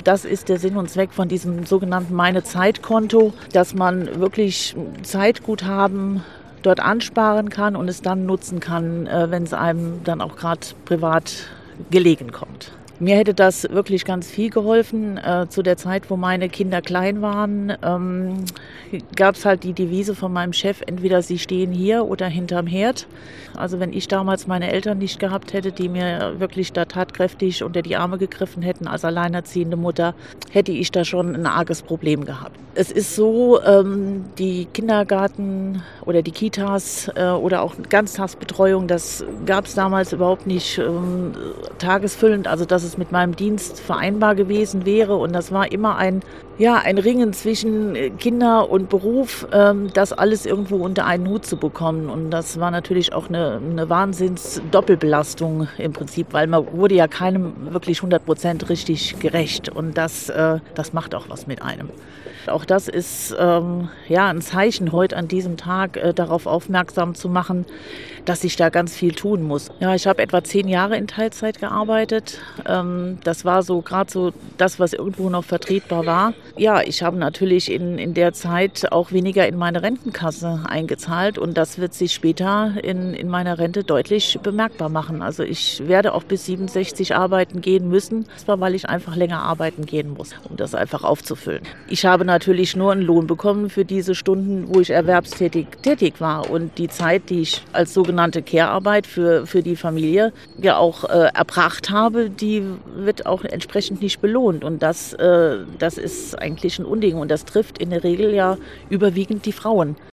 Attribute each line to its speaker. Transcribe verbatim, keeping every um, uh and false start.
Speaker 1: das ist der Sinn und Zweck von diesem sogenannten Meine-Zeit-Konto, dass man wirklich Zeitguthaben dort ansparen kann und es dann nutzen kann, wenn es einem dann auch gerade privat gelegen kommt. Mir hätte das wirklich ganz viel geholfen. Äh, zu der Zeit, wo meine Kinder klein waren, ähm, gab es halt die Devise von meinem Chef, entweder sie stehen hier oder hinterm Herd. Also wenn ich damals meine Eltern nicht gehabt hätte, die mir wirklich da tatkräftig unter die Arme gegriffen hätten als alleinerziehende Mutter, hätte ich da schon ein arges Problem gehabt. Es ist so, ähm, die Kindergarten oder die Kitas äh, oder auch Ganztagsbetreuung, das gab es damals überhaupt nicht ähm, tagesfüllend, also dass es mit meinem Dienst vereinbar gewesen wäre. Und das war immer ein, ja, ein Ringen zwischen Kinder und Beruf, ähm, das alles irgendwo unter einen Hut zu bekommen. Und das war natürlich auch eine, eine Wahnsinns-Doppelbelastung im Prinzip, weil man wurde ja keinem wirklich hundert Prozent richtig gerecht. Und das, äh, das macht auch was mit einem. Auch das ist ähm, ja, ein Zeichen heute an diesem Tag, äh, darauf aufmerksam zu machen, dass ich da ganz viel tun muss. Ja, ich habe etwa zehn Jahre in Teilzeit gearbeitet. Ähm, das war so gerade so das, was irgendwo noch vertretbar war. Ja, ich habe natürlich in, in der Zeit auch weniger in meine Rentenkasse eingezahlt und das wird sich später in, in meiner Rente deutlich bemerkbar machen. Also ich werde auch bis siebenundsechzig arbeiten gehen müssen, zwar weil ich einfach länger arbeiten gehen muss, um das einfach aufzufüllen. Ich habe natürlich nur einen Lohn bekommen für diese Stunden, wo ich erwerbstätig tätig war und die Zeit, die ich als sogenannte Care-Arbeit für, für die Familie ja auch äh, erbracht habe, die wird auch entsprechend nicht belohnt und das, äh, das ist eigentlich ein Unding und das trifft in der Regel ja überwiegend die Frauen.